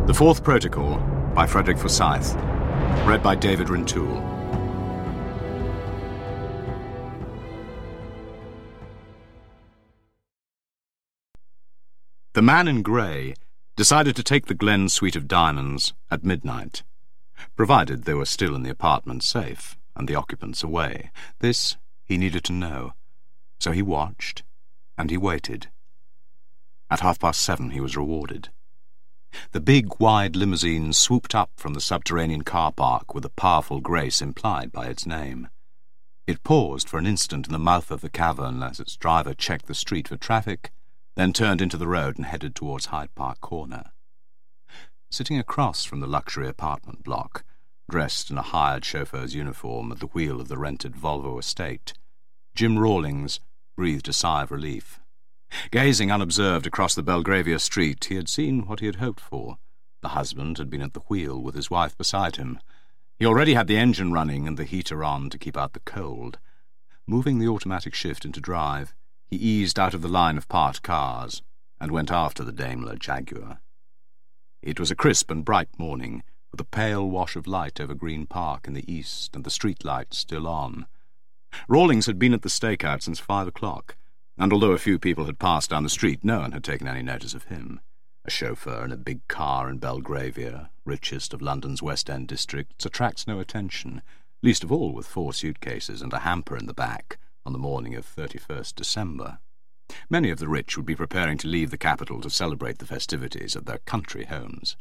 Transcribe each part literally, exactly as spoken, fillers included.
The Fourth Protocol by Frederick Forsyth. Read by David Rintoul. The man in grey decided to take the Glen suite of diamonds at midnight, provided they were still in the apartment safe and the occupants away. This he needed to know, so he watched and he waited. At half past seven he was rewarded. The big, wide limousine swooped up from the subterranean car park with the powerful grace implied by its name. It paused for an instant in the mouth of the cavern as its driver checked the street for traffic, then turned into the road and headed towards Hyde Park Corner. Sitting across from the luxury apartment block, dressed in a hired chauffeur's uniform at the wheel of the rented Volvo estate, Jim Rawlings breathed a sigh of relief. Gazing unobserved across the Belgravia street, he had seen what he had hoped for. The husband had been at the wheel with his wife beside him. He already had the engine running and the heater on to keep out the cold. Moving the automatic shift into drive, he eased out of the line of parked cars and went after the Daimler Jaguar. It was a crisp and bright morning, with a pale wash of light over Green Park in the east and the street lights still on. Rawlings had been at the stakeout since five o'clock, and although a few people had passed down the street, no one had taken any notice of him. A chauffeur in a big car in Belgravia, richest of London's West End districts, attracts no attention, least of all with four suitcases and a hamper in the back, on the morning of thirty-first December. Many of the rich would be preparing to leave the capital to celebrate the festivities at their country homes.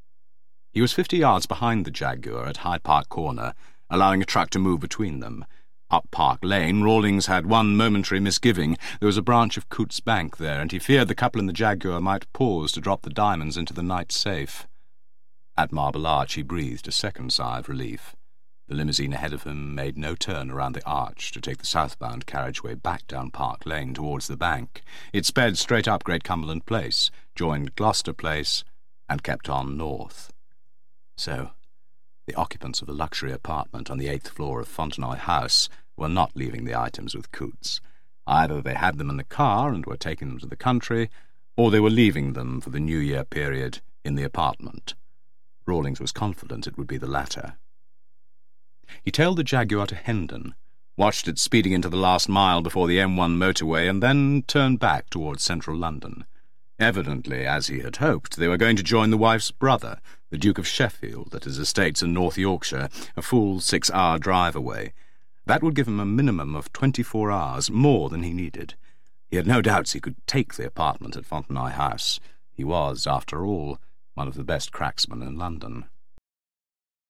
He was fifty yards behind the Jaguar at Hyde Park Corner, allowing a truck to move between them. Up Park Lane, Rawlings had one momentary misgiving. There was a branch of Coutts Bank there, and he feared the couple in the Jaguar might pause to drop the diamonds into the night safe. At Marble Arch he breathed a second sigh of relief. The limousine ahead of him made no turn around the arch to take the southbound carriageway back down Park Lane towards the bank. It sped straight up Great Cumberland Place, joined Gloucester Place, and kept on north. So, the occupants of the luxury apartment on the eighth floor of Fontenoy House were not leaving the items with Coutts. Either they had them in the car and were taking them to the country, or they were leaving them for the New Year period in the apartment. Rawlings was confident it would be the latter. He tailed the Jaguar to Hendon, watched it speeding into the last mile before the M one motorway, and then turned back towards central London. Evidently, as he had hoped, they were going to join the wife's brother, the Duke of Sheffield, at his estates in North Yorkshire, a full six-hour drive away. That would give him a minimum of twenty-four hours, more than he needed. He had no doubts he could take the apartment at Fontenoy House. He was, after all, one of the best cracksmen in London.